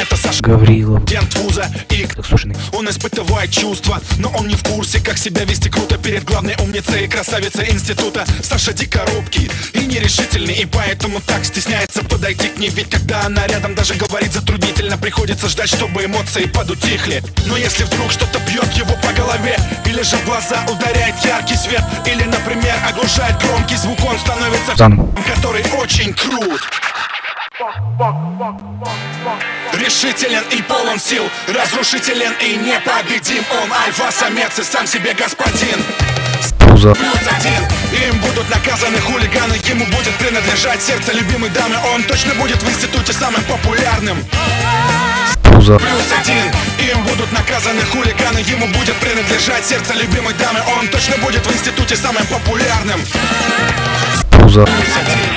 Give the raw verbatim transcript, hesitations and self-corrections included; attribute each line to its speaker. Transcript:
Speaker 1: это Саша
Speaker 2: Гаврилов,
Speaker 1: студент вуза. И
Speaker 2: Слушай,
Speaker 1: он испытывает чувства, но он не в курсе, как себя вести круто перед главной умницей и красавицей института. Саша дико робкий и нерешительный, и поэтому так стесняется подойти к ней. Ведь когда она рядом, даже говорить затруднительно, приходится ждать, чтобы эмоции подутихли. Но если вдруг что-то бьет его по голове, или же в глаза ударяет яркий свет, или, например, оглушает громкий звук, он становится
Speaker 2: Заново.
Speaker 1: который очень крут. Решителен и полон сил, разрушителен и непобедим. Он альфа-самец и сам себе господин.
Speaker 2: Пузо.
Speaker 1: Плюс один. Им будут наказаны хулиганы, ему будет принадлежать сердце любимой дамы. Он точно будет в институте самым популярным.
Speaker 2: Пузо.
Speaker 1: Плюс один. Им будут наказаны хулиганы, ему будет принадлежать сердце любимой дамы. Он точно будет в институте самым популярным.
Speaker 2: Пузо.
Speaker 1: Плюс один.